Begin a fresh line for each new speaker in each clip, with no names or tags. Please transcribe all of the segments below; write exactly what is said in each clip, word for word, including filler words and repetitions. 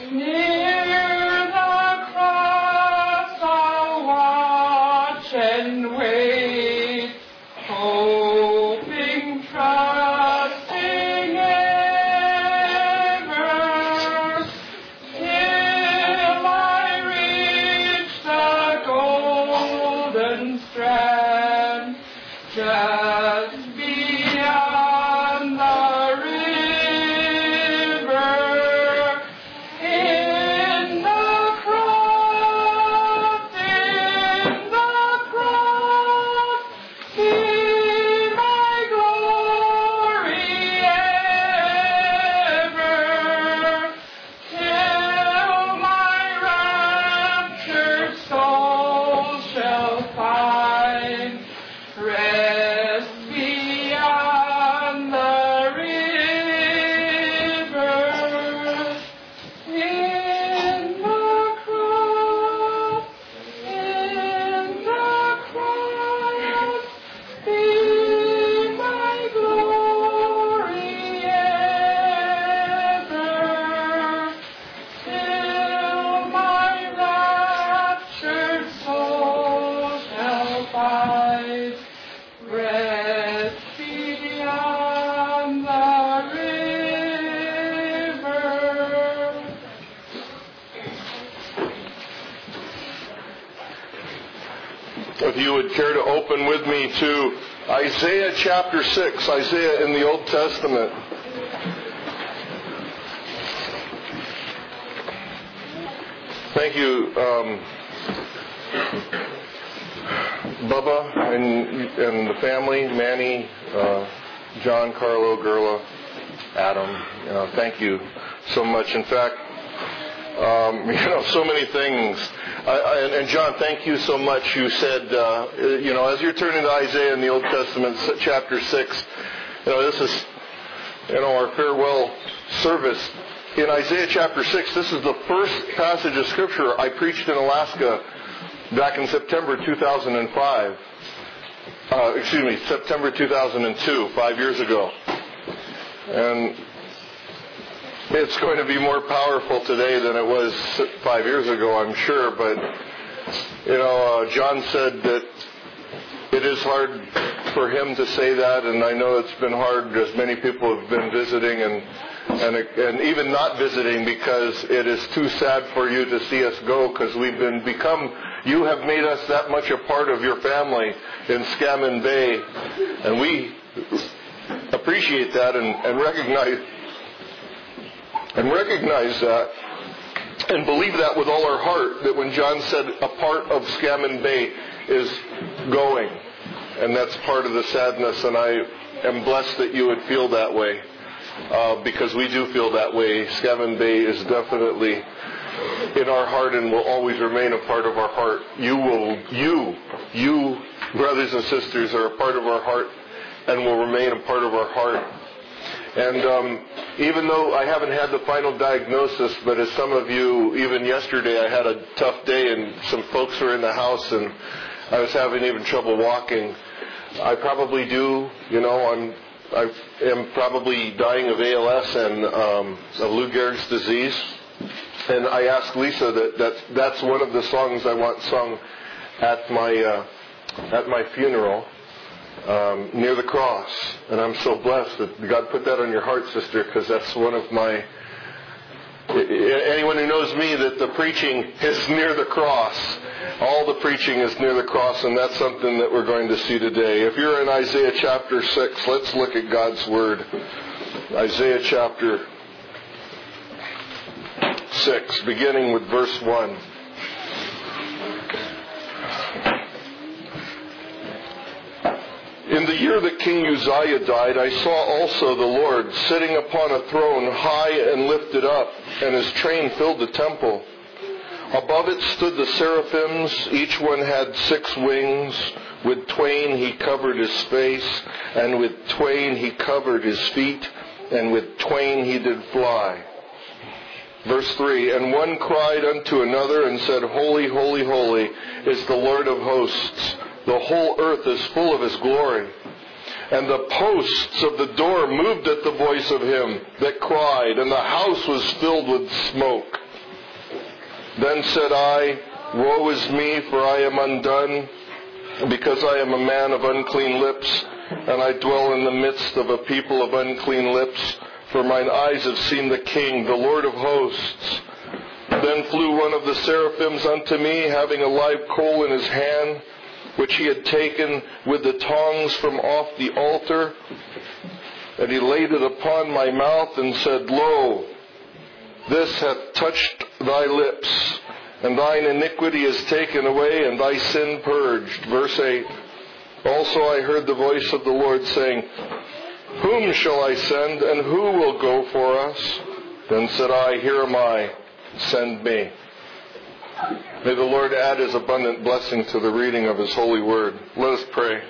If you would care to open with me to Isaiah chapter six, Isaiah in the Old Testament. Thank you, um, Bubba and, and the family, Manny, uh, John, Carlo, Gerla, Adam. Uh, thank you so much. In fact, um, you know, so many things. I, I, and John, thank you so much. You said, uh, you know, as you're turning to Isaiah in the Old Testament, chapter six, you know, this is, you know, our farewell service. In Isaiah chapter six, this is the first passage of Scripture I preached in Alaska back in September two thousand five. Uh, excuse me, September two thousand two, five years ago. And it's going to be more powerful today than it was five years ago, I'm sure. But, you know, uh, John said that it is hard for him to say that, and I know it's been hard as many people have been visiting and and, and even not visiting, because it is too sad for you to see us go, because we've been become, you have made us that much a part of your family in Scammon Bay, and we appreciate that and, and recognize and recognize that and believe that with all our heart, that when John said a part of Scammon Bay is going, and that's part of the sadness, and I am blessed that you would feel that way, uh, because we do feel that way. Scammon Bay is definitely in our heart and will always remain a part of our heart. You will, you, you, brothers and sisters, are a part of our heart and will remain a part of our heart. And um, even though I haven't had the final diagnosis, but as some of you, even yesterday I had a tough day and some folks were in the house and I was having even trouble walking. I probably do, you know, I'm, I am probably dying of A L S and um, of Lou Gehrig's disease. And I asked Lisa that, that that's one of the songs I want sung at my uh, at my funeral. Um, near the cross. And I'm so blessed that God put that on your heart, sister, because that's one of my... Anyone who knows me, that the preaching is near the cross. All the preaching is near the cross, and that's something that we're going to see today. If you're in Isaiah chapter six, let's look at God's Word. Isaiah chapter six, beginning with verse one. In the year that King Uzziah died, I saw also the Lord sitting upon a throne high and lifted up, and his train filled the temple. Above it stood the seraphims, each one had six wings. With twain he covered his face, and with twain he covered his feet, and with twain he did fly. Verse three, and one cried unto another and said, Holy, holy, holy is the Lord of hosts. The whole earth is full of his glory. And the posts of the door moved at the voice of him that cried, and the house was filled with smoke. Then said I, Woe is me, for I am undone, because I am a man of unclean lips, and I dwell in the midst of a people of unclean lips. For mine eyes have seen the King, the Lord of hosts. Then flew one of the seraphims unto me, having a live coal in his hand, which he had taken with the tongs from off the altar. And he laid it upon my mouth, and said, Lo, this hath touched thy lips, and thine iniquity is taken away, and thy sin purged. Verse eight. Also I heard the voice of the Lord saying, Whom shall I send, and who will go for us? Then said I, Here am I, send me. May the Lord add His abundant blessing to the reading of His holy word. Let us pray.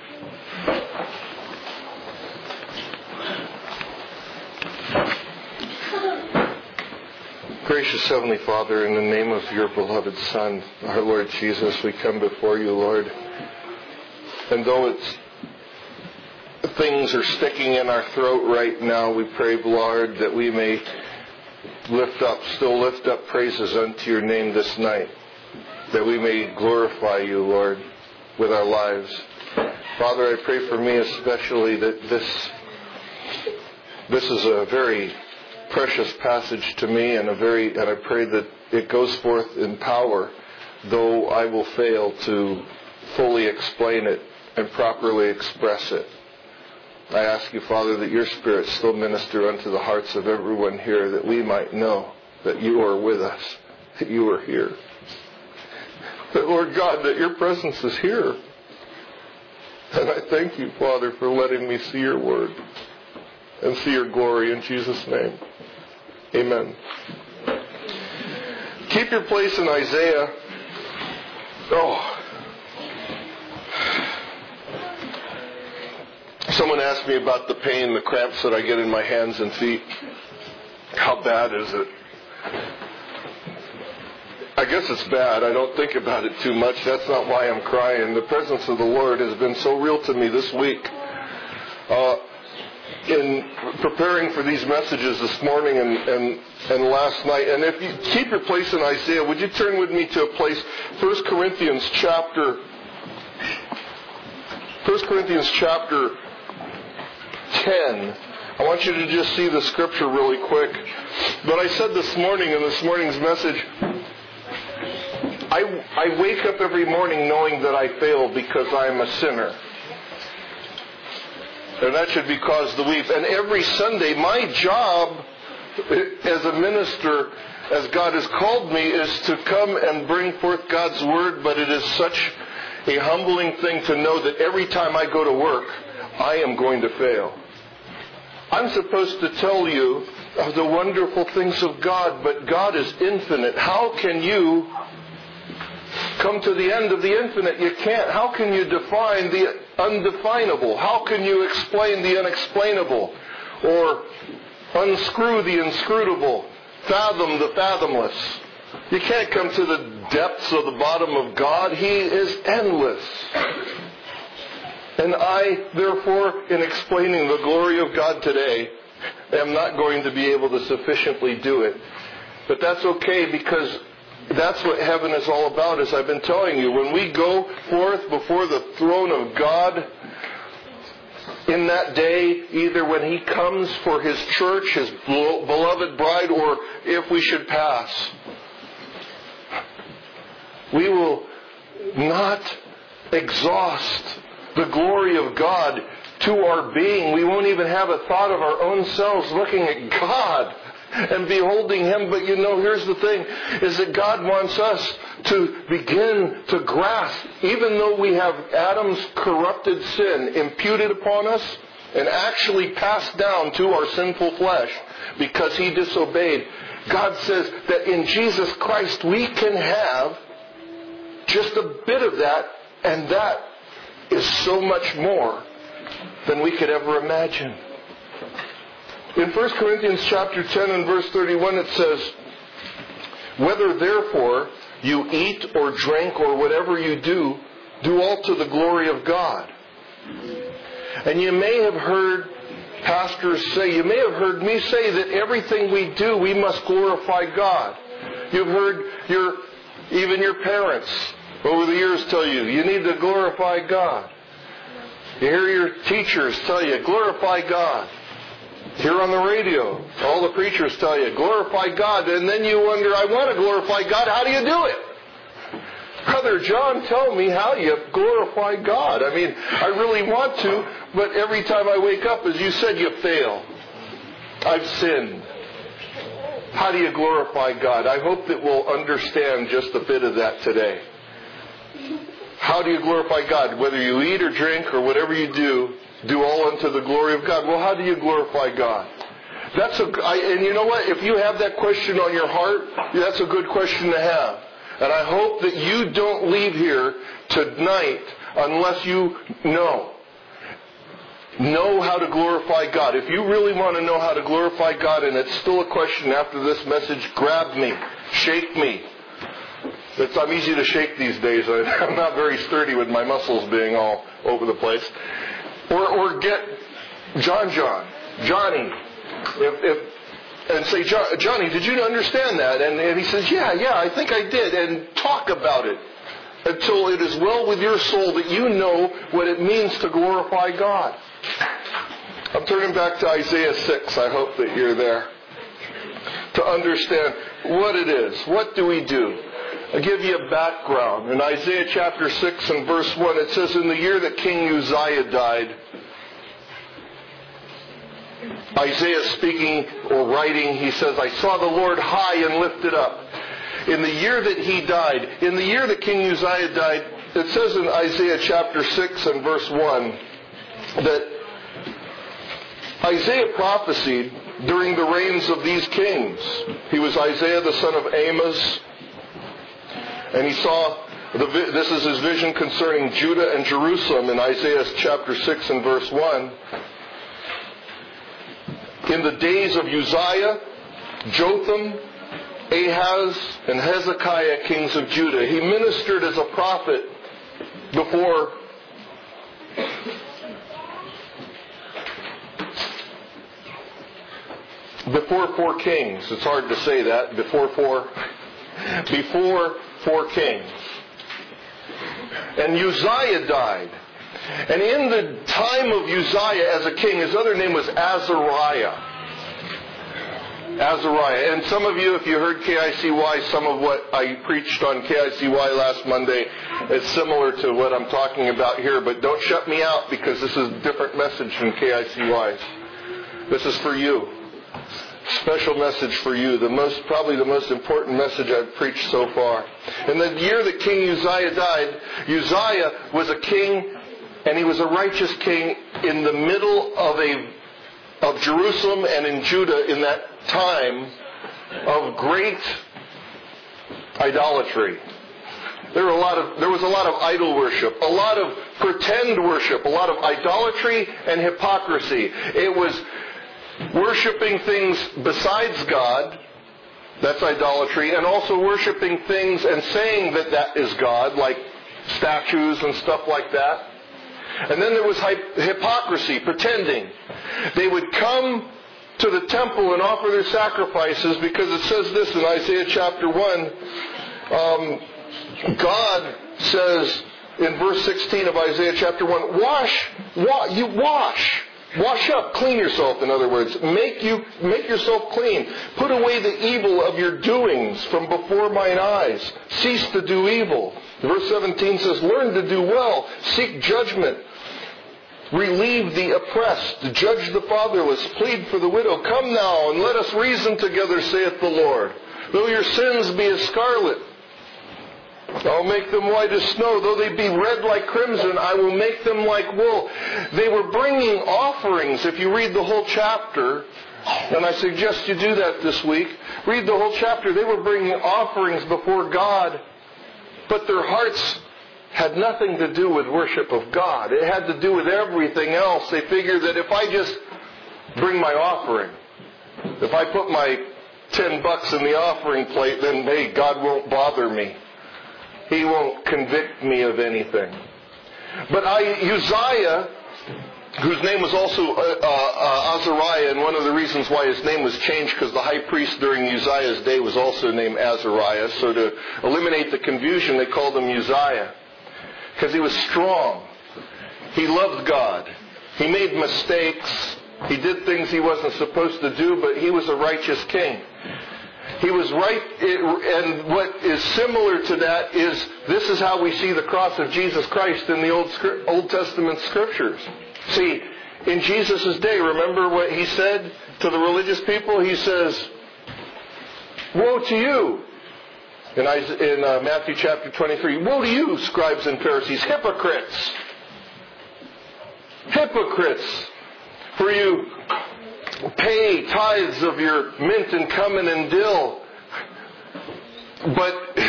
Gracious Heavenly Father, in the name of your beloved Son, our Lord Jesus, we come before you, Lord. And though it's things are sticking in our throat right now, we pray, Lord, that we may lift up, still lift up praises unto your name this night, that we may glorify you, Lord, with our lives. Father, I pray for me especially that this, this is a very precious passage to me, and a very, and I pray that it goes forth in power, though I will fail to fully explain it and properly express it. I ask you, Father, that your Spirit still minister unto the hearts of everyone here, that we might know that you are with us, that you are here. That, Lord God, that your presence is here. And I thank you, Father, for letting me see your word and see your glory in Jesus' name. Amen. Keep your place in Isaiah. Oh. Someone asked me about the pain, the cramps that I get in my hands and feet. How bad is it? I guess it's bad. I don't think about it too much. That's not why I'm crying. The presence of the Lord has been so real to me this week. Uh, in preparing for these messages this morning and, and, and last night. And if you keep your place in Isaiah, would you turn with me to a place, First Corinthians chapter, First Corinthians chapter ten. I want you to just see the scripture really quick. But I said this morning in this morning's message, I, I wake up every morning knowing that I fail because I am a sinner. And that should be cause the weep. And every Sunday, my job as a minister, as God has called me, is to come and bring forth God's word. But it is such a humbling thing to know that every time I go to work, I am going to fail. I'm supposed to tell you of the wonderful things of God, but God is infinite. How can you come to the end of the infinite? You can't. How can you define the undefinable? How can you explain the unexplainable? Or unscrew the inscrutable? Fathom the fathomless? You can't come to the depths of the bottom of God. He is endless. And I, therefore, in explaining the glory of God today, am not going to be able to sufficiently do it. But that's okay, because that's what heaven is all about, as I've been telling you. When we go forth before the throne of God in that day, either when He comes for His church, His beloved bride, or if we should pass, we will not exhaust the glory of God to our being. We won't even have a thought of our own selves looking at God and beholding Him. But you know, here's the thing, is that God wants us to begin to grasp, even though we have Adam's corrupted sin imputed upon us and actually passed down to our sinful flesh because he disobeyed, God says that in Jesus Christ we can have just a bit of that, and that is so much more than we could ever imagine. In First Corinthians chapter ten and verse thirty-one it says, Whether therefore you eat or drink or whatever you do, do all to the glory of God. And you may have heard pastors say, you may have heard me say that everything we do, we must glorify God. You've heard your Even your parents over the years tell you, you need to glorify God. You hear your teachers tell you, glorify God. Here on the radio, all the preachers tell you, glorify God. And then you wonder, I want to glorify God. How do you do it? Brother John, tell me how you glorify God. I mean, I really want to, but every time I wake up, as you said, you fail. I've sinned. How do you glorify God? I hope that we'll understand just a bit of that today. How do you glorify God? Whether you eat or drink or whatever you do, do all unto the glory of God. Well, how do you glorify God? That's a, I, and you know what? If you have that question on your heart, that's a good question to have. And I hope that you don't leave here tonight unless you know. Know how to glorify God. If you really want to know how to glorify God, and it's still a question after this message, grab me. Shake me. It's, I'm easy to shake these days. I'm not very sturdy with my muscles being all over the place. Or, or get John John, Johnny, if, if, and say, Johnny, did you understand that? And, and he says, yeah, yeah, I think I did. And talk about it until it is well with your soul that you know what it means to glorify God. I'm turning back to Isaiah six. I hope that you're there to understand what it is. What do we do? I'll give you a background. In Isaiah chapter six and verse one, it says, in the year that King Uzziah died, Isaiah speaking or writing, he says, I saw the Lord high and lifted up. In the year that he died, in the year that King Uzziah died, it says in Isaiah chapter six and verse one that Isaiah prophesied during the reigns of these kings. He was Isaiah the son of Amos, and he saw, the, this is his vision concerning Judah and Jerusalem in Isaiah chapter six and verse one. In the days of Uzziah, Jotham, Ahaz, and Hezekiah, kings of Judah, he ministered as a prophet before before four kings. It's hard to say that. Before four, before four kings. And Uzziah died. And in the time of Uzziah as a king, his other name was Azariah. Azariah. And some of you, if you heard K I C Y, some of what I preached on K I C Y last Monday is similar to what I'm talking about here. But don't shut me out, because this is a different message from K I C Y's. This is for you. Special message for you. The most, probably the most important message I've preached so far. In the year that King Uzziah died, Uzziah was a king, and he was a righteous king in the middle of a of Jerusalem and in Judah in that time of great idolatry. There were a lot of there was a lot of idol worship, a lot of pretend worship, a lot of idolatry and hypocrisy. It was worshiping things besides God, that's idolatry, and also worshiping things and saying that that is God, like statues and stuff like that. And then there was hypocrisy, pretending. They would come to the temple and offer their sacrifices, because it says this in Isaiah chapter one. Um, God says in verse sixteen of Isaiah chapter one, wash, wa- you wash. Wash up, clean yourself, in other words. Make you make yourself clean. Put away the evil of your doings from before mine eyes. Cease to do evil. Verse seventeen says, learn to do well. Seek judgment. Relieve the oppressed. Judge the fatherless. Plead for the widow. Come now and let us reason together, saith the Lord. Though your sins be as scarlet, I'll make them white as snow. Though they be red like crimson, I will make them like wool. They were bringing offerings. If you read the whole chapter, and I suggest you do that this week, read the whole chapter. They were bringing offerings before God, but their hearts had nothing to do with worship of God. It had to do with everything else. They figured that if I just bring my offering, if I put my ten bucks in the offering plate, then hey, God won't bother me. He won't convict me of anything. But I, Uzziah whose name was also uh, uh, Azariah, and one of the reasons why his name was changed because the high priest during Uzziah's day was also named Azariah. So to eliminate the confusion, they called him Uzziah because he was strong. He loved God. He made mistakes. He did things he wasn't supposed to do, but he was a righteous king. He was right, and what is similar to that is this is how we see the cross of Jesus Christ in the Old Old Testament Scriptures. See, in Jesus' day, remember what he said to the religious people? He says, "Woe to you!" In, in uh, Matthew chapter twenty-three, "Woe to you, scribes and Pharisees, hypocrites! Hypocrites! For you pay tithes of your mint and cumin and dill, but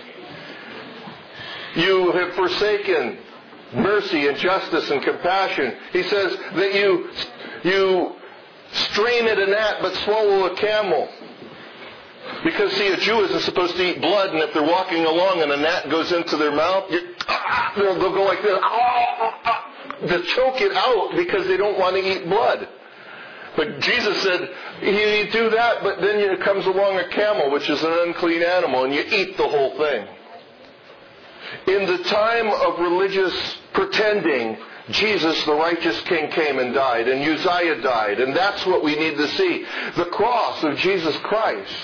you have forsaken mercy and justice and compassion." He says that you you strain at a gnat but swallow a camel. Because, see, a Jew isn't supposed to eat blood, and if they're walking along and a gnat goes into their mouth, they'll, they'll go like this. To choke it out because they don't want to eat blood. But Jesus said, you do that, but then it comes along a camel, which is an unclean animal, and you eat the whole thing. In the time of religious pretending, Jesus, the righteous king, came and died, and Uzziah died, and that's what we need to see. The cross of Jesus Christ.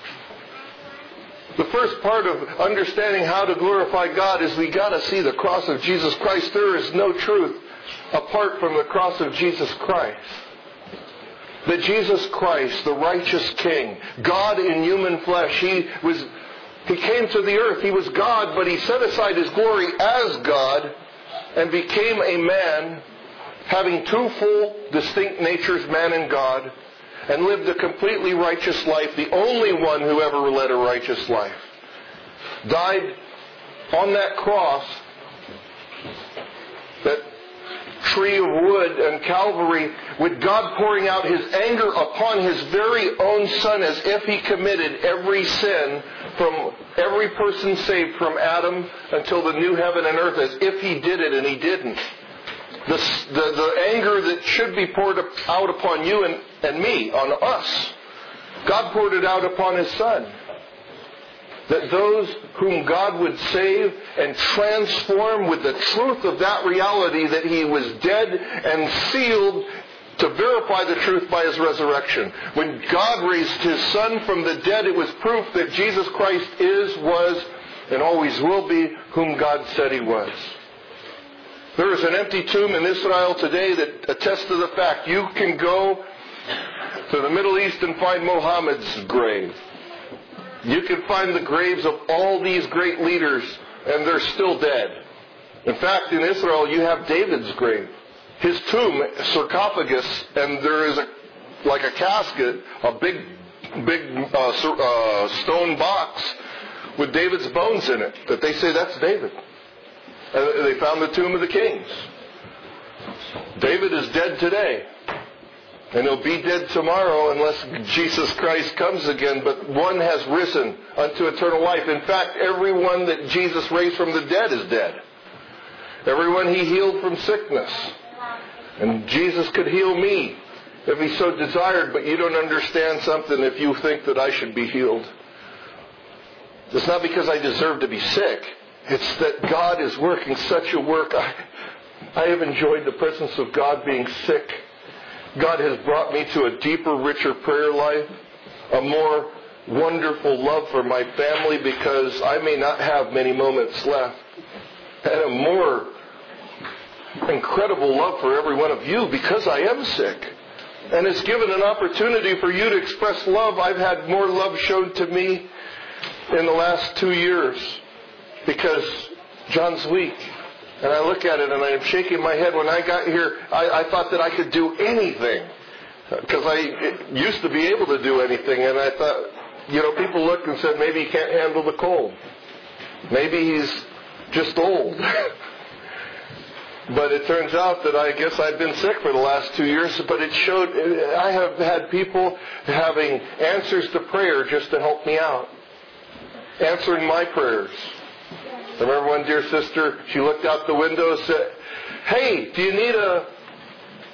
The first part of understanding how to glorify God is we got to see the cross of Jesus Christ. There is no truth apart from the cross of Jesus Christ. That Jesus Christ, the righteous King, God in human flesh, He was, He came to the earth. He was God, but He set aside His glory as God and became a man, having two full, distinct natures, man and God, and lived a completely righteous life, the only one who ever led a righteous life. Died on that cross, that tree of wood and Calvary, with God pouring out His anger upon His very own Son as if He committed every sin from every person saved from Adam until the new heaven and earth, as if He did it, and He didn't. The, the, the anger that should be poured out upon you and, and me, on us, God poured it out upon His Son. That those whom God would save and transform with the truth of that reality that He was dead and sealed to verify the truth by His resurrection. When God raised His Son from the dead, it was proof that Jesus Christ is, was, and always will be whom God said He was. There is an empty tomb in Israel today that attests to the fact you can go to the Middle East and find Muhammad's grave. You can find the graves of all these great leaders, and they're still dead. In fact, in Israel, you have David's grave. His tomb, sarcophagus, and there is a like a casket, a big, big uh, uh, stone box with David's bones in it, that they say that's David. And they found the tomb of the kings. David is dead today. And he'll be dead tomorrow unless Jesus Christ comes again. But one has risen unto eternal life. In fact, everyone that Jesus raised from the dead is dead. Everyone He healed from sickness. And Jesus could heal me if He so desired. But you don't understand something if you think that I should be healed. It's not because I deserve to be sick. It's that God is working such a work. I, I have enjoyed the presence of God being sick. God has brought me to a deeper, richer prayer life, a more wonderful love for my family because I may not have many moments left, and a more incredible love for every one of you because I am sick. And it's given an opportunity for you to express love. I've had more love shown to me in the last two years because John's weak. And I look at it and I'm shaking my head. When I got here, I, I thought that I could do anything. Because I used to be able to do anything. And I thought, you know, people looked and said, maybe he can't handle the cold. Maybe he's just old. But it turns out that I guess I've been sick for the last two years. But it showed, I have had people having answers to prayer just to help me out. Answering my prayers. I remember one dear sister, she looked out the window and said, hey, do you need a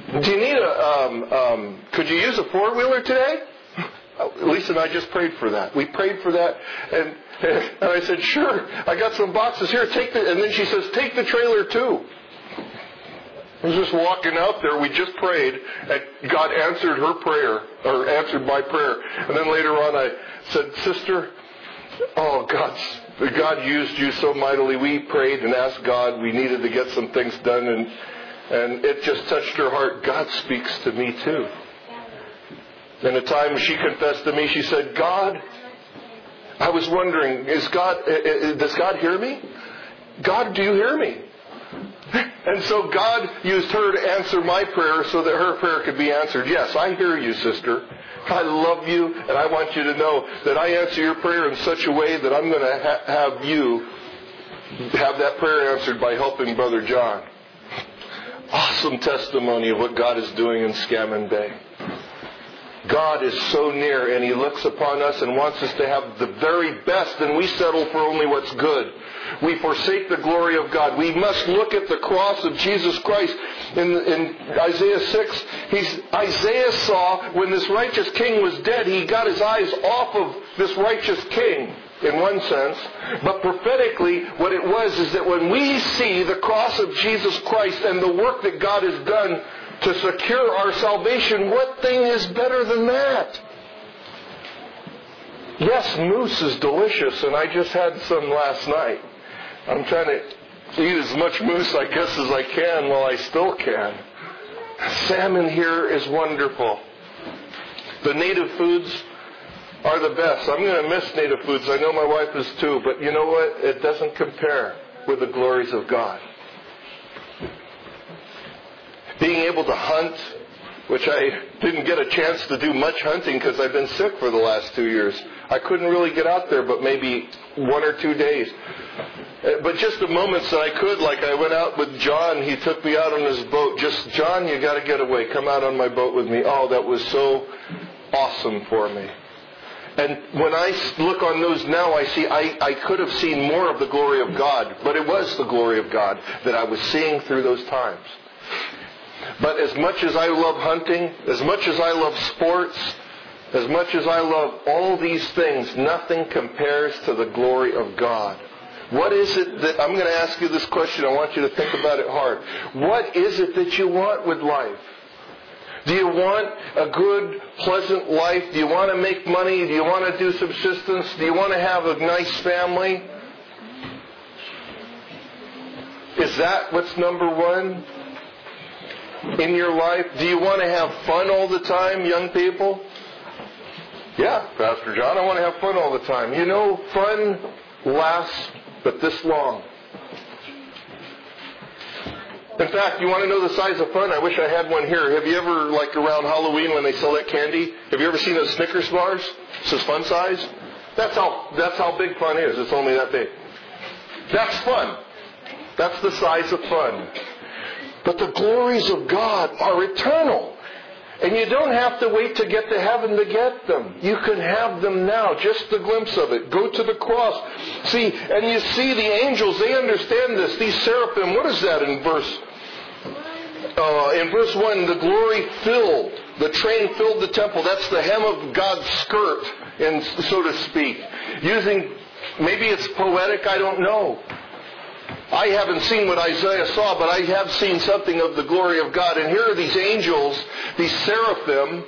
Do you need a, um, um, could you use a four-wheeler today? Lisa and I just prayed for that. We prayed for that, and, and I said, sure, I got some boxes here, take the, and then she says, take the trailer too. I was just walking out there, we just prayed, and God answered her prayer, or answered my prayer. And then later on I said, sister, oh, God's, God used you so mightily. We prayed and asked God, we needed to get some things done, and, and it just touched her heart. God speaks to me too. And the time she confessed to me, she said, God, I was wondering, is God, does God hear me? God, do you hear me? And so God used her to answer my prayer so that her prayer could be answered. Yes, I hear you, sister. I love you, and I want you to know that I answer your prayer in such a way that I'm going to ha- have you have that prayer answered by helping Brother John. Awesome testimony of what God is doing in Scammon Bay. God is so near, and He looks upon us and wants us to have the very best, and we settle for only what's good. We forsake the glory of God. We must look at the cross of Jesus Christ. In, in Isaiah six, he's, Isaiah saw when this righteous king was dead, he got his eyes off of this righteous king, in one sense. But prophetically, what it was is that when we see the cross of Jesus Christ and the work that God has done to secure our salvation, what thing is better than that? Yes, moose is delicious, and I just had some last night. I'm trying to eat as much moose, I guess, as I can while I still can. Salmon here is wonderful. The native foods are the best. I'm going to miss native foods. I know my wife is too, but you know what? It doesn't compare with the glories of God. Being able to hunt, which I didn't get a chance to do much hunting because I've been sick for the last two years. I couldn't really get out there but maybe one or two days. But just the moments that I could, like I went out with John, he took me out on his boat. Just, John, you got to get away. Come out on my boat with me. Oh, that was so awesome for me. And when I look on those now, I see I, I could have seen more of the glory of God, but it was the glory of God that I was seeing through those times. But as much as I love hunting, as much as I love sports, as much as I love all these things, nothing compares to the glory of God. What is it that, I'm going to ask you this question, I want you to think about it hard. What is it that you want with life? Do you want a good, pleasant life? Do you want to make money? Do you want to do subsistence? Do you want to have a nice family? Is that what's number one in your life? Do you want to have fun all the time, young people? Yeah, Pastor John, I want to have fun all the time. You know, fun lasts but this long. In fact, you want to know the size of fun? I wish I had one here. Have you ever, like around Halloween when they sell that candy, have you ever seen those Snickers bars? It says fun size. That's how, that's how big fun is. It's only that big. That's fun. That's the size of fun. But the glories of God are eternal. And you don't have to wait to get to heaven to get them. You can have them now. Just a glimpse of it. Go to the cross. See, and you see the angels, they understand this. These seraphim, what is that in verse? Uh, in verse one, the glory filled. The train filled the temple. That's the hem of God's skirt, and so to speak. Using, maybe it's poetic, I don't know. I haven't seen what Isaiah saw, but I have seen something of the glory of God. And here are these angels, these seraphim,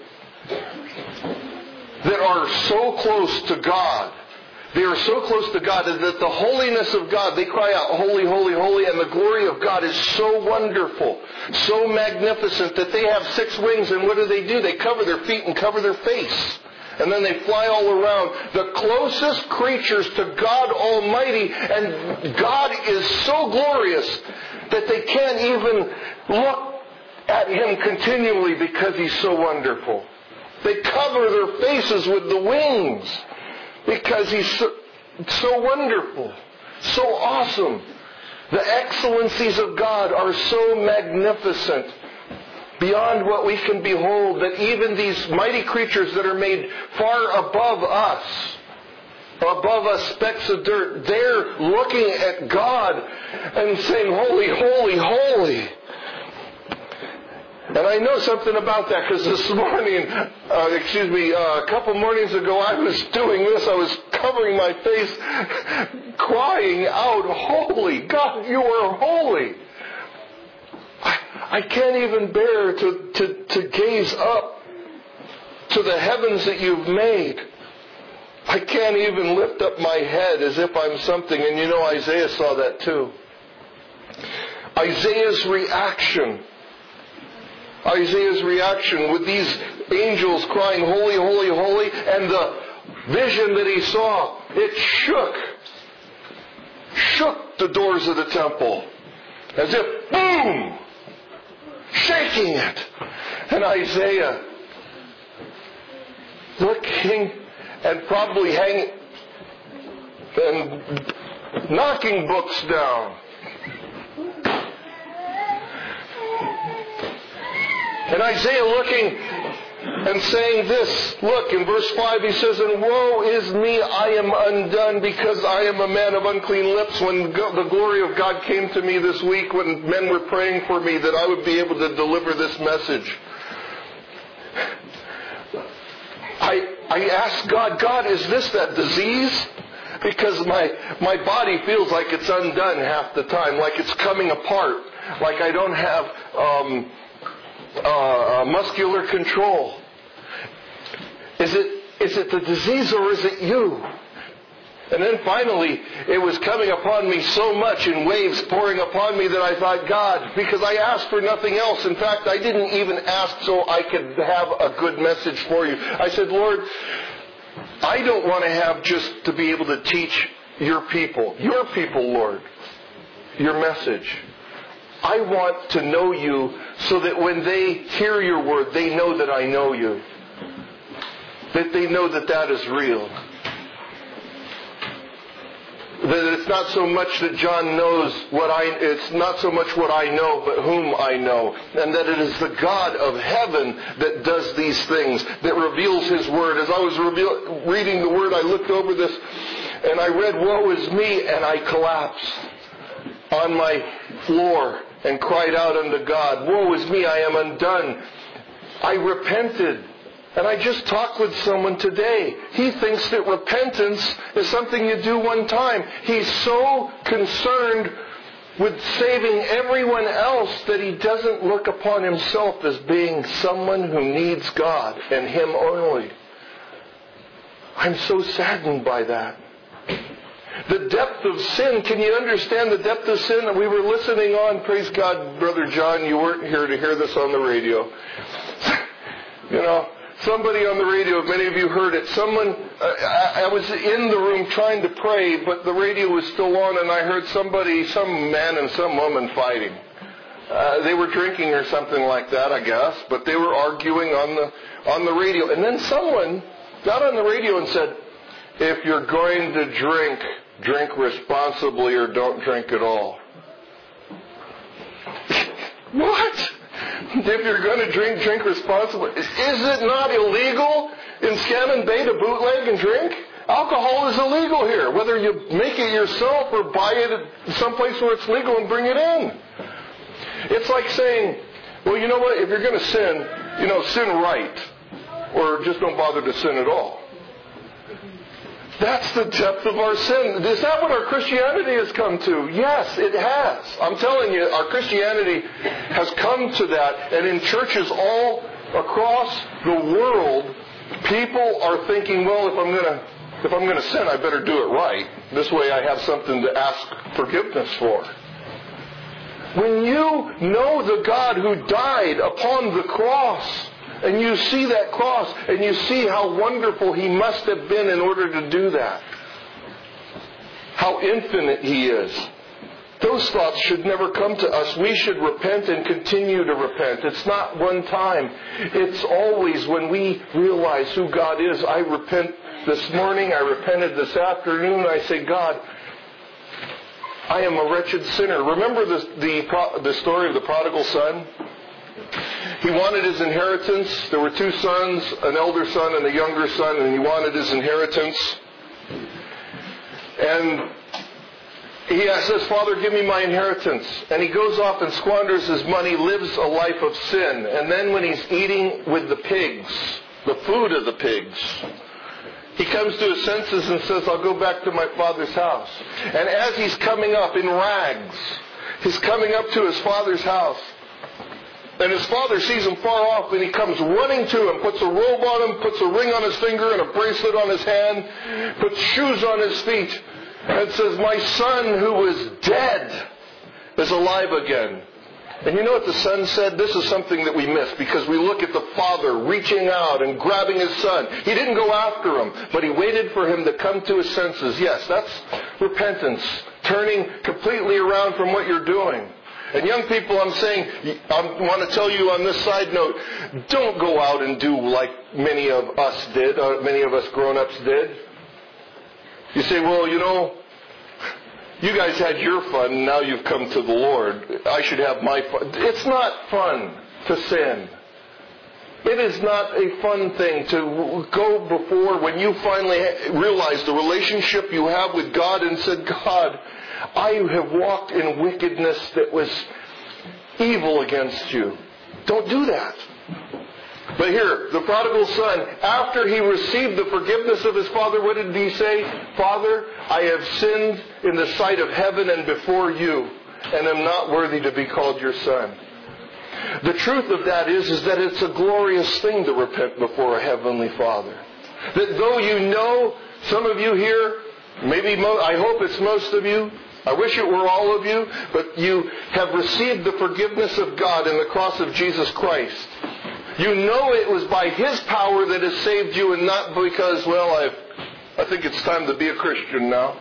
that are so close to God. They are so close to God that the holiness of God, they cry out, holy, holy, holy, and the glory of God is so wonderful, so magnificent that they have six wings, and what do they do? They cover their feet and cover their face. And then they fly all around, the closest creatures to God Almighty. And God is so glorious that they can't even look at Him continually because He's so wonderful. They cover their faces with the wings because He's so, so wonderful, so awesome. The excellencies of God are so magnificent, beyond what we can behold, that even these mighty creatures that are made far above us, above us specks of dirt, they're looking at God and saying, holy, holy, holy. And I know something about that because this morning, uh, excuse me, uh, a couple mornings ago, I was doing this. I was covering my face, crying out, "Holy God, you are holy." I, I can't even bear to, to, to gaze up to the heavens that you've made. I can't even lift up my head as if I'm something. And you know, Isaiah saw that too. Isaiah's reaction. Isaiah's reaction with these angels crying, "Holy, holy, holy," and the vision that he saw, it shook. Shook the doors of the temple. As if, boom! Shaking it. And Isaiah, looking and probably hanging and knocking books down. And Isaiah looking and saying this, look, in verse five he says, "And woe is me, I am undone, because I am a man of unclean lips." When the glory of God came to me this week, when men were praying for me that I would be able to deliver this message, I, I asked God, "God, is this that disease?" Because my, my body feels like it's undone half the time, like it's coming apart, like I don't have um, uh, muscular control. Is it, is it the disease or is it you? And then finally, it was coming upon me so much in waves pouring upon me that I thought, "God," because I asked for nothing else. In fact, I didn't even ask so I could have a good message for you. I said, "Lord, I don't want to have just to be able to teach your people, your people, Lord, your message. I want to know you so that when they hear your word, they know that I know you. That they know that that is real. That it's not so much that John knows what I, it's not so much what I know, but whom I know. And that it is the God of heaven that does these things, that reveals His Word." As I was reveal, reading the Word, I looked over this and I read, "Woe is me," and I collapsed on my floor and cried out unto God, "Woe is me, I am undone." I repented. And I just talked with someone today. He thinks that repentance is something you do one time. He's so concerned with saving everyone else that he doesn't look upon himself as being someone who needs God and Him only. I'm so saddened by that. The depth of sin. Can you understand the depth of sin? We were listening on, praise God, Brother John, you weren't here to hear this on the radio. You know, somebody on the radio, many of you heard it. Someone, uh, I, I was in the room trying to pray, but the radio was still on, and I heard somebody, some man and some woman fighting. Uh, they were drinking or something like that, I guess, but they were arguing on the on the radio. And then someone got on the radio and said, "If you're going to drink, drink responsibly or don't drink at all." What? If you're going to drink, drink responsibly. Is it not illegal in Scammon Bay to bootleg and drink? Alcohol is illegal here, whether you make it yourself or buy it at someplace where it's legal and bring it in. It's like saying, well, you know what, if you're going to sin, you know, sin right, or just don't bother to sin at all. That's the depth of our sin. Is that what our Christianity has come to? Yes, it has. I'm telling you, our Christianity has come to that. And in churches all across the world, people are thinking, well, if I'm going to if I'm going to sin, I better do it right. This way I have something to ask forgiveness for. When you know the God who died upon the cross, and you see that cross, and you see how wonderful He must have been in order to do that. How infinite He is. Those thoughts should never come to us. We should repent and continue to repent. It's not one time. It's always when we realize who God is. I repent this morning. I repented this afternoon. I say, God, I am a wretched sinner. Remember the, the, the story of the prodigal son? He wanted his inheritance. There were two sons, an elder son and a younger son, and he wanted his inheritance. And he says, Father, give me my inheritance. And he goes off and squanders his money, lives a life of sin. And then when he's eating with the pigs, the food of the pigs, he comes to his senses and says, I'll go back to my father's house. And as he's coming up in rags, he's coming up to his father's house. And his father sees him far off, and he comes running to him, puts a robe on him, puts a ring on his finger and a bracelet on his hand, puts shoes on his feet, and says, my son who was dead is alive again. And you know what the son said? This is something that we miss because we look at the father reaching out and grabbing his son. He didn't go after him, but he waited for him to come to his senses. Yes, that's repentance, turning completely around from what you're doing. And young people, I'm saying, I want to tell you on this side note, don't go out and do like many of us did, uh, many of us grown-ups did. You say, well, you know, you guys had your fun, and now you've come to the Lord. I should have my fun. It's not fun to sin. It is not a fun thing to go before when you finally realize the relationship you have with God and said, God, I have walked in wickedness that was evil against you. Don't do that. But here, the prodigal son, after he received the forgiveness of his father, what did he say? Father, I have sinned in the sight of heaven and before you, and am not worthy to be called your son. The truth of that is, is that it's a glorious thing to repent before a heavenly Father. That though you know, some of you here, maybe mo- I hope it's most of you, I wish it were all of you, but you have received the forgiveness of God in the cross of Jesus Christ. You know it was by His power that has saved you and not because, well, I've, I think it's time to be a Christian now.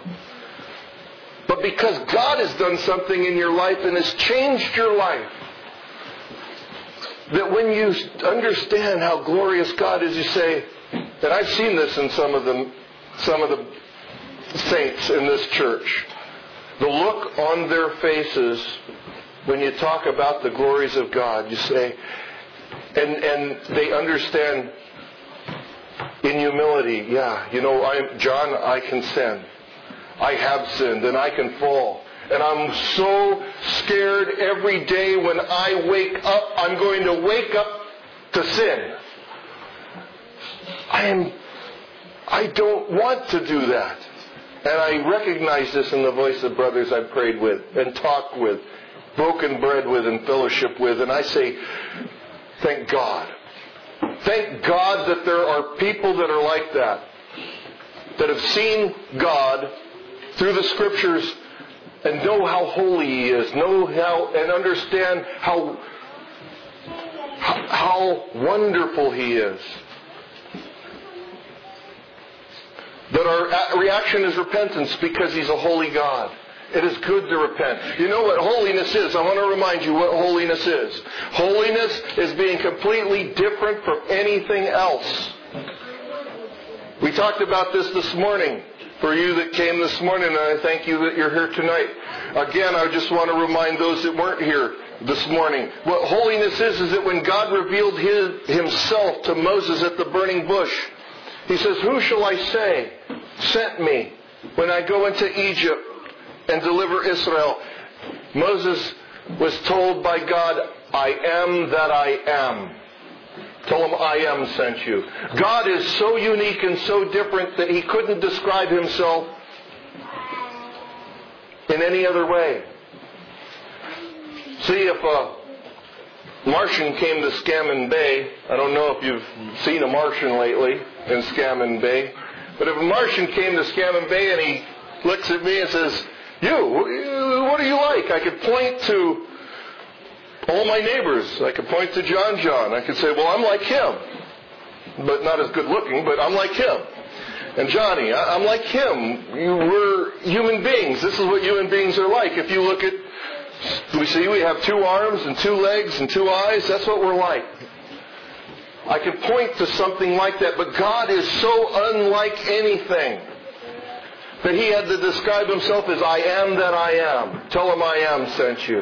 But because God has done something in your life and has changed your life. That when you understand how glorious God is, you say, and I've seen this in some of the, some of the saints in this church. The look on their faces when you talk about the glories of God, you say, and, and they understand in humility, yeah, you know, I'm John, I can sin. I have sinned and I can fall. And I'm so scared every day when I wake up, I'm going to wake up to sin. I am, I don't want to do that. And I recognize this in the voice of brothers I've prayed with and talked with, broken bread with and fellowship with. And I say, thank God. Thank God that there are people that are like that. That have seen God through the Scriptures and know how holy He is, know how and understand how how wonderful He is. That our reaction is repentance because He's a holy God. It is good to repent. You know what holiness is? I want to remind you what holiness is. Holiness is being completely different from anything else. We talked about this this morning. For you that came this morning, and I thank you that you're here tonight. Again, I just want to remind those that weren't here this morning. What holiness is, is that when God revealed his, Himself to Moses at the burning bush, He says, who shall I say sent me when I go into Egypt and deliver Israel? Moses was told by God, I am that I am. Tell him I am sent you. God is so unique and so different that He couldn't describe Himself in any other way. See, if a Martian came to Scammon Bay, I don't know if you've seen a Martian lately in Scammon Bay, but if a Martian came to Scammon Bay and he looks at me and says, you, what are you like? I could point to all my neighbors. I could point to John John. I could say, well, I'm like him. But not as good looking, but I'm like him. And Johnny, I'm like him. You, we're human beings. This is what human beings are like. If you look at, we see we have two arms and two legs and two eyes. That's what we're like. I can point to something like that. But God is so unlike anything that He had to describe Himself as I am that I am. Tell Him I am sent you.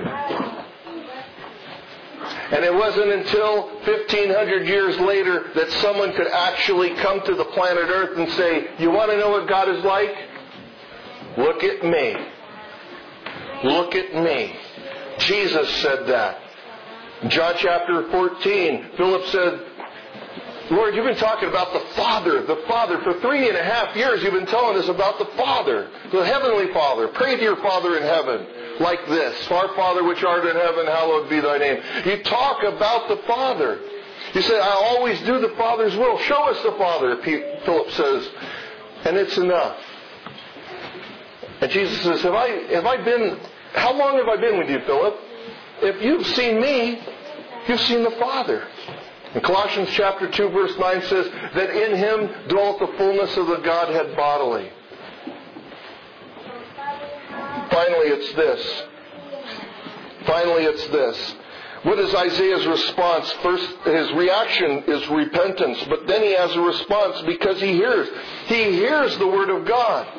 And it wasn't until fifteen hundred years later that someone could actually come to the planet Earth and say, you want to know what God is like? Look at me. Look at me. Jesus said that. In John chapter fourteen, Philip said, Lord, you've been talking about the Father, the Father. For three and a half years you've been telling us about the Father, the Heavenly Father. Pray to your Father in heaven like this. Our Father which art in heaven, hallowed be thy name. You talk about the Father. You say, I always do the Father's will. Show us the Father, Philip says. And it's enough. And Jesus says, have I, have I been, how long have I been with you, Philip? If you've seen me, you've seen the Father. And Colossians chapter two verse nine says that in Him dwelt the fullness of the Godhead bodily. Finally, it's this. Finally, it's this. What is Isaiah's response? First, his reaction is repentance, but then he has a response because he hears. He hears the Word of God.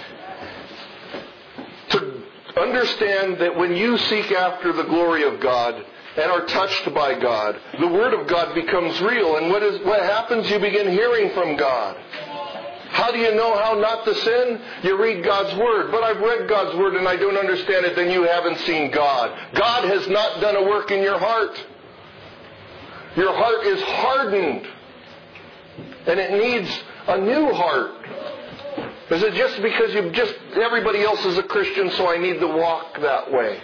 To understand that when you seek after the glory of God and are touched by God, the Word of God becomes real. And what is what happens? You begin hearing from God. How do you know how not to sin? You read God's Word. But I've read God's Word and I don't understand it. Then you haven't seen God. God has not done a work in your heart. Your heart is hardened. And it needs a new heart. Is it just because you just everybody else is a Christian, so I need to walk that way?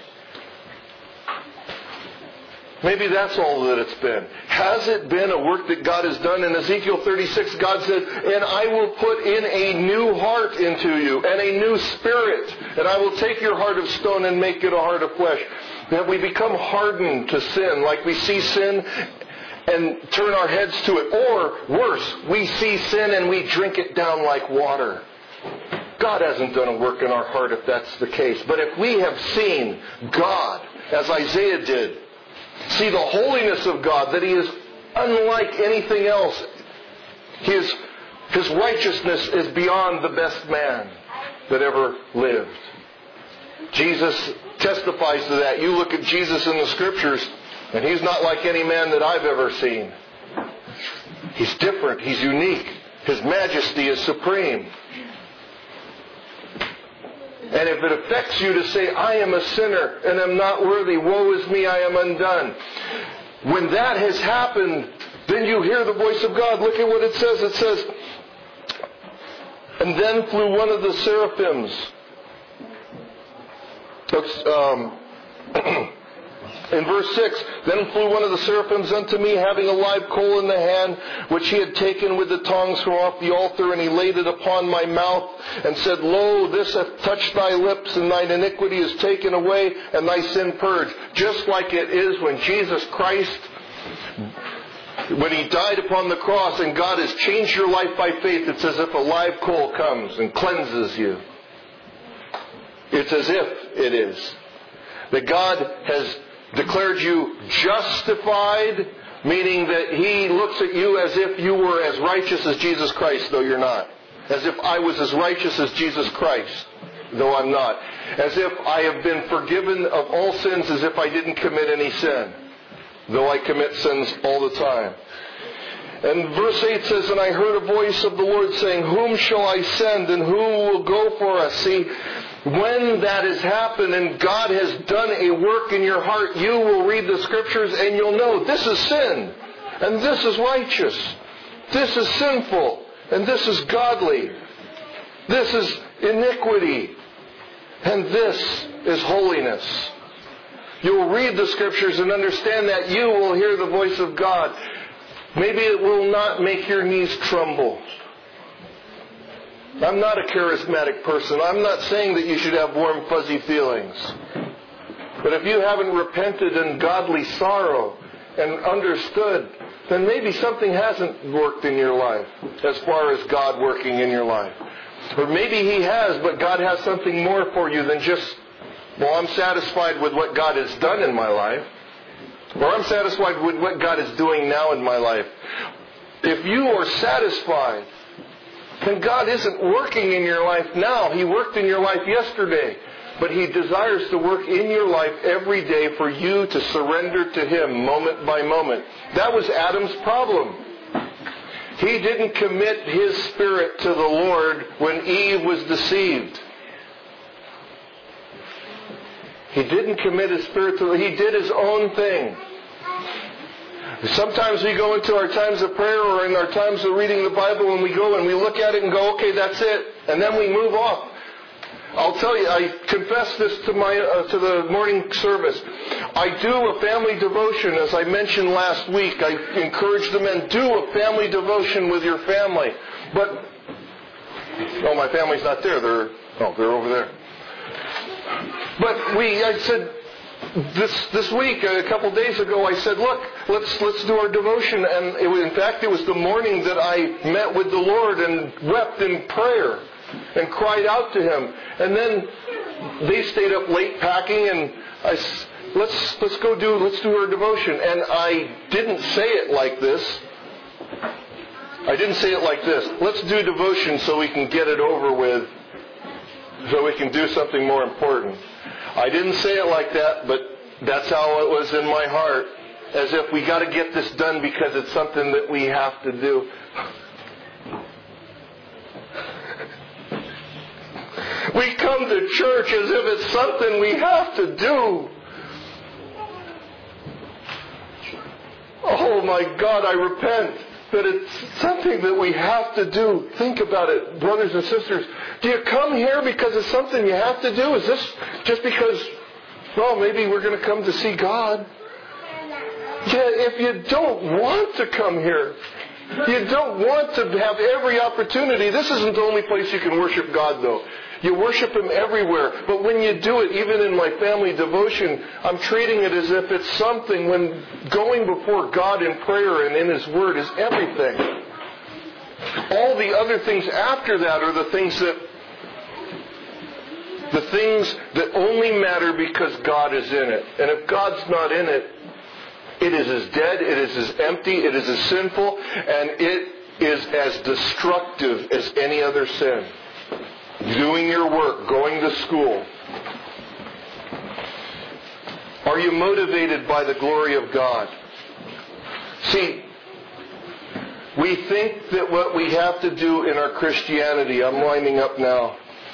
Maybe that's all that it's been. Has it been a work that God has done? In Ezekiel thirty-six, God said, and I will put in a new heart into you, and a new spirit, and I will take your heart of stone and make it a heart of flesh. That we become hardened to sin, like we see sin and turn our heads to it. Or worse, we see sin and we drink it down like water. God hasn't done a work in our heart if that's the case. But if we have seen God, as Isaiah did, see the holiness of God, that He is unlike anything else. His, his righteousness is beyond the best man that ever lived. Jesus testifies to that. You look at Jesus in the Scriptures, and He's not like any man that I've ever seen. He's different. He's unique. His majesty is supreme. And if it affects you to say, I am a sinner and am not worthy, woe is me, I am undone. When that has happened, then you hear the voice of God. Look at what it says. It says, and then flew one of the seraphims. Um, in verse six, then flew one of the seraphims unto me, having a live coal in the hand, which he had taken with the tongs from off the altar, and he laid it upon my mouth, and said, Lo, this hath touched thy lips, and thine iniquity is taken away, and thy sin purged. Just like it is when Jesus Christ, when He died upon the cross, and God has changed your life by faith, it's as if a live coal comes and cleanses you. It's as if it is. That God has declared you justified, meaning that He looks at you as if you were as righteous as Jesus Christ, though you're not. As if I was as righteous as Jesus Christ, though I'm not. As if I have been forgiven of all sins, as if I didn't commit any sin, though I commit sins all the time. And verse eight says, and I heard a voice of the Lord saying, whom shall I send, and who will go for us? See, when that has happened and God has done a work in your heart, you will read the Scriptures and you'll know this is sin and this is righteous. This is sinful and this is godly. This is iniquity and this is holiness. You'll read the Scriptures and understand that. You will hear the voice of God. Maybe it will not make your knees tremble. I'm not a charismatic person. I'm not saying that you should have warm, fuzzy feelings. But if you haven't repented in godly sorrow and understood, then maybe something hasn't worked in your life as far as God working in your life. Or maybe He has, but God has something more for you than just, well, I'm satisfied with what God has done in my life. Or I'm satisfied with what God is doing now in my life. If you are satisfied, then God isn't working in your life now. He worked in your life yesterday. But He desires to work in your life every day for you to surrender to Him moment by moment. That was Adam's problem. He didn't commit his spirit to the Lord when Eve was deceived. He didn't commit his spirit to it. He did his own thing. Sometimes we go into our times of prayer or in our times of reading the Bible and we go and we look at it and go, okay, that's it. And then we move off. I'll tell you, I confess this to my uh, to the morning service. I do a family devotion, as I mentioned last week. I encourage the men, do a family devotion with your family. But, oh, my family's not there. They're, oh, they're over there. But we, I said, this this week, a couple days ago, I said, look, let's let's do our devotion. And it was, in fact, it was the morning that I met with the Lord and wept in prayer and cried out to Him. And then they stayed up late packing, and I let's let's go do let's do our devotion. And I didn't say it like this. I didn't say it like this. Let's do devotion so we can get it over with, so we can do something more important. I didn't say it like that, but that's how it was in my heart, as if we got to get this done because it's something that we have to do. We come to church as if it's something we have to do. Oh my God, I repent that it's something that we have to do. Think about it, brothers and sisters. Do you come here because it's something you have to do? Is this just because, well, maybe we're going to come to see God? Yeah, if you don't want to come here, you don't want to have every opportunity. This isn't the only place you can worship God, though. You worship Him everywhere. But when you do it, even in my family devotion, I'm treating it as if it's something, when going before God in prayer and in His Word is everything. All the other things after that are the things that the things that only matter because God is in it. And if God's not in it, it is as dead, it is as empty, it is as sinful, and it is as destructive as any other sin. Doing your work, going to school. Are you motivated by the glory of God? See, we think that what we have to do in our Christianity, I'm winding up now.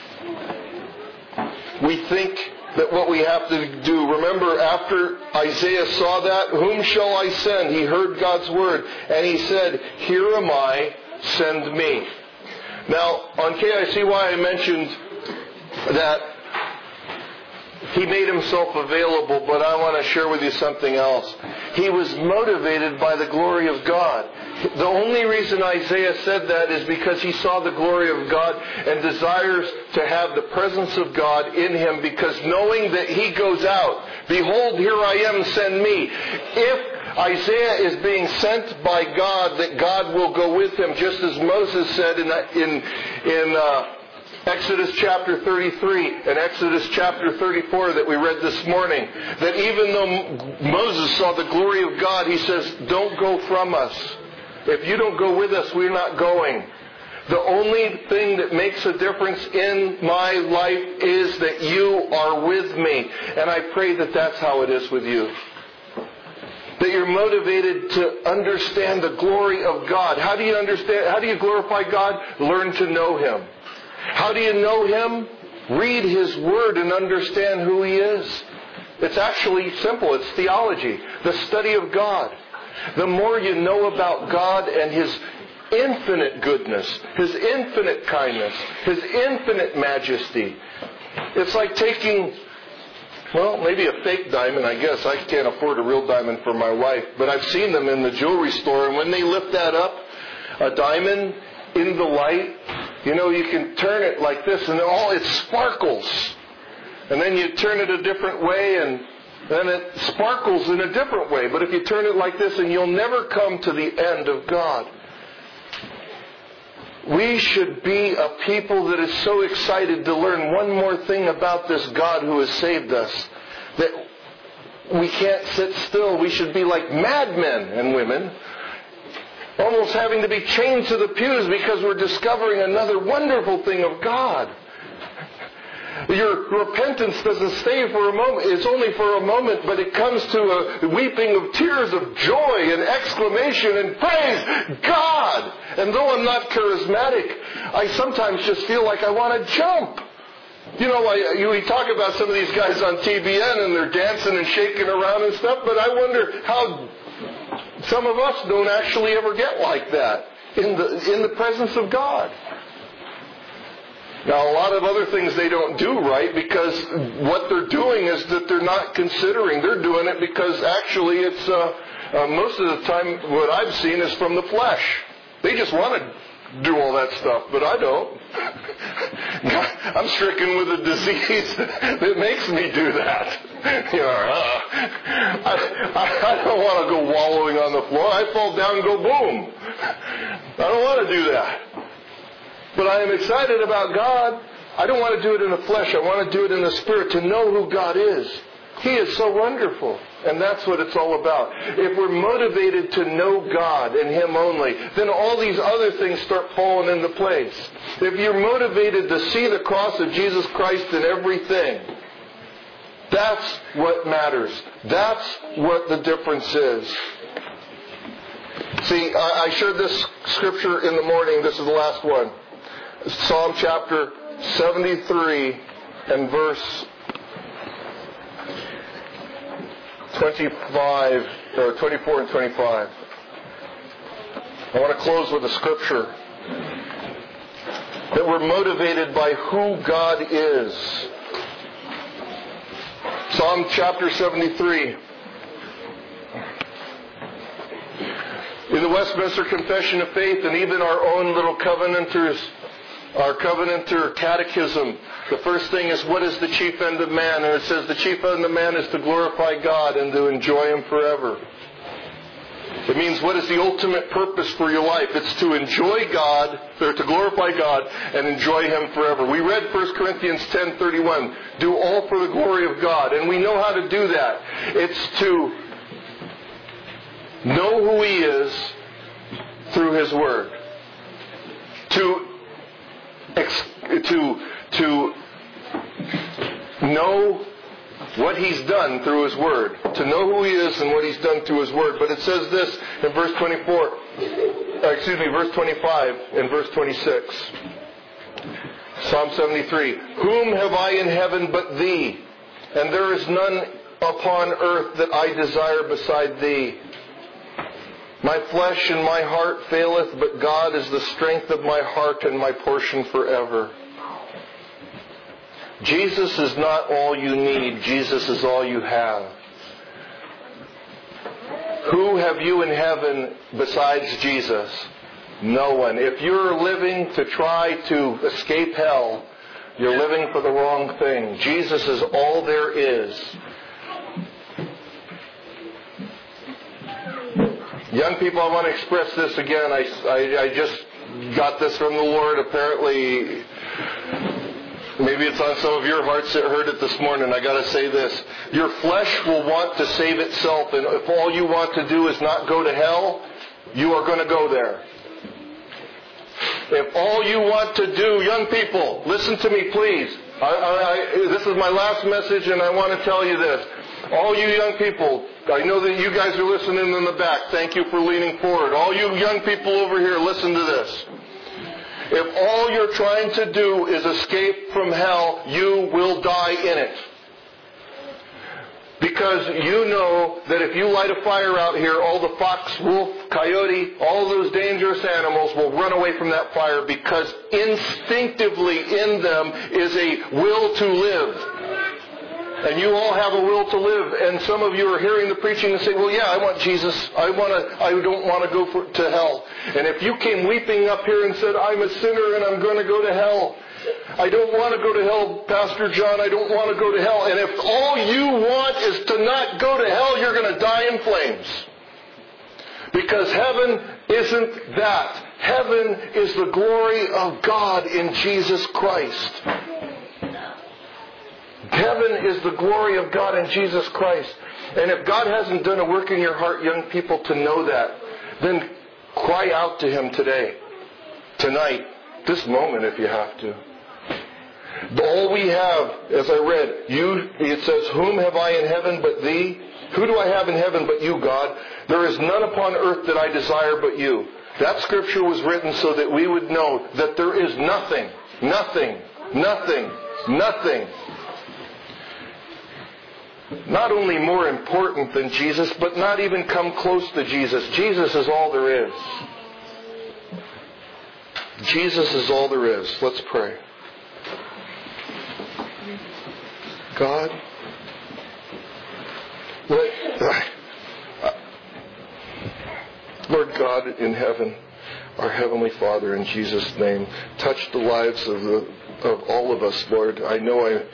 We think that what we have to do, remember after Isaiah saw that, whom shall I send? He heard God's word and he said, here am I, send me. Now, on K I C Y I mentioned that He made Himself available, but I want to share with you something else. He was motivated by the glory of God. The only reason Isaiah said that is because he saw the glory of God and desires to have the presence of God in him, because knowing that He goes out, behold, here I am, send me. If Isaiah is being sent by God, that God will go with him, just as Moses said in in in uh, Exodus chapter thirty-three and Exodus chapter thirty-four that we read this morning. That even though Moses saw the glory of God, he says, "Don't go from us. If you don't go with us, we're not going." The only thing that makes a difference in my life is that you are with me, and I pray that that's how it is with you. That you're motivated to understand the glory of God. How do you understand? How do you glorify God? Learn to know Him. How do you know Him? Read His Word and understand who He is. It's actually simple. It's theology. The study of God. The more you know about God and His infinite goodness, His infinite kindness, His infinite majesty. It's like taking... Well, maybe a fake diamond, I guess. I can't afford a real diamond for my wife. But I've seen them in the jewelry store. And when they lift that up, a diamond in the light, you know, you can turn it like this and all it sparkles. And then you turn it a different way and then it sparkles in a different way. But if you turn it like this, and you'll never come to the end of God. We should be a people that is so excited to learn one more thing about this God who has saved us, that we can't sit still. We should be like madmen and women, almost having to be chained to the pews because we're discovering another wonderful thing of God. Your repentance doesn't stay for a moment. It's only for a moment, but it comes to a weeping of tears of joy and exclamation and praise God. And though I'm not charismatic, I sometimes just feel like I want to jump. You know, I, you, we talk about some of these guys on T B N and they're dancing and shaking around and stuff, but I wonder how some of us don't actually ever get like that in the in the presence of God. Now, a lot of other things they don't do right because what they're doing is that they're not considering. They're doing it because actually it's, uh, uh, most of the time what I've seen is from the flesh. They just want to do all that stuff, but I don't. I'm stricken with a disease that makes me do that. You know, uh, I, I, I don't want to go wallowing on the floor. I fall down and go boom. I don't want to do that. But I am excited about God. I don't want to do it in the flesh. I want to do it in the Spirit, to know who God is. He is so wonderful. And that's what it's all about. If we're motivated to know God and Him only, then all these other things start falling into place. If you're motivated to see the cross of Jesus Christ in everything, that's what matters. That's what the difference is. See, I shared this scripture in the morning. This is the last one. Psalm chapter seventy-three and verse twenty-five, or twenty-four and twenty-five. I want to close with a scripture that we're motivated by who God is. Psalm chapter seventy-three. In the Westminster Confession of Faith and even our own little Covenanters, our Covenanter Catechism, the first thing is, what is the chief end of man? And it says the chief end of man is to glorify God and to enjoy Him forever. It means, what is the ultimate purpose for your life? It's to enjoy God, or to glorify God and enjoy Him forever. We read First Corinthians ten thirty-one, do all for the glory of God. And we know how to do that. It's to know who He is through His Word. To To, to know what He's done through His Word. To know who He is and what He's done through His Word. But it says this in verse twenty-four, uh, excuse me, verse twenty-five and verse twenty-six. Psalm seventy-three. Whom have I in heaven but Thee? And there is none upon earth that I desire beside Thee. My flesh and my heart faileth, but God is the strength of my heart and my portion forever. Jesus is not all you need. Jesus is all you have. Who have you in heaven besides Jesus? No one. If you're living to try to escape hell, you're living for the wrong thing. Jesus is all there is. Young people, I want to express this again. I, I, I just got this from the Lord. Apparently, maybe it's on some of your hearts that heard it this morning. I got to say this. Your flesh will want to save itself, and if all you want to do is not go to hell, you are going to go there. If all you want to do, young people, listen to me, please. I, I, I, this is my last message, and I want to tell you this. All you young people, I know that you guys are listening in the back. Thank you for leaning forward. All you young people over here, listen to this. If all you're trying to do is escape from hell, you will die in it. Because you know that if you light a fire out here, all the fox, wolf, coyote, all those dangerous animals will run away from that fire, because instinctively in them is a will to live. And you all have a will to live. And some of you are hearing the preaching and say, well, yeah, I want Jesus. I want to. I don't want to go for, to hell. And if you came weeping up here and said, I'm a sinner and I'm going to go to hell. I don't want to go to hell, Pastor John. I don't want to go to hell. And if all you want is to not go to hell, you're going to die in flames. Because heaven isn't that. Heaven is the glory of God in Jesus Christ. Heaven is the glory of God in Jesus Christ. And if God hasn't done a work in your heart, young people, to know that, then cry out to Him today, tonight, this moment if you have to. All we have, as I read, you, it says, whom have I in heaven but Thee? Who do I have in heaven but You, God? There is none upon earth that I desire but You. That scripture was written so that we would know that there is nothing, nothing, nothing Nothing. Not only more important than Jesus, but not even come close to Jesus. Jesus is all there is. Jesus is all there is. Let's pray. God, let, Lord God in heaven, our Heavenly Father, in Jesus' name, touch the lives of the of all of us, Lord. I know I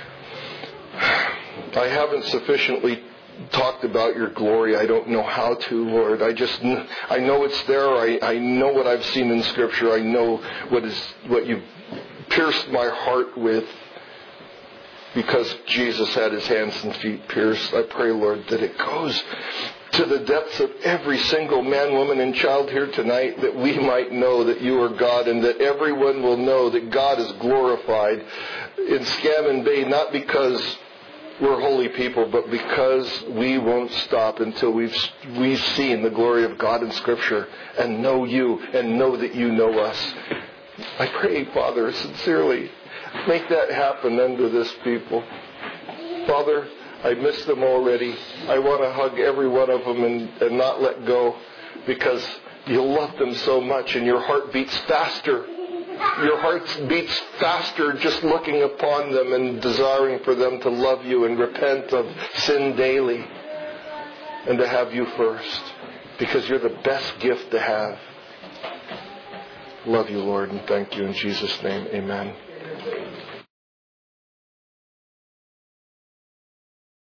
I haven't sufficiently talked about your glory. I don't know how to, Lord. I just I know it's there. I, I know what I've seen in Scripture. I know what is what you've pierced my heart with, because Jesus had his hands and feet pierced. I pray, Lord, that it goes to the depths of every single man, woman, and child here tonight, that we might know that you are God, and that everyone will know that God is glorified in Scammon Bay, not because we're holy people, but because we won't stop until we've we've seen the glory of God in Scripture and know you and know that you know us. I pray, Father, sincerely, make that happen unto this people. Father, I miss them already. I want to hug every one of them and, and not let go, because you love them so much, and your heart beats faster. Your heart beats faster just looking upon them and desiring for them to love you and repent of sin daily and to have you first, because you're the best gift to have. Love you, Lord, and thank you in Jesus' name. Amen.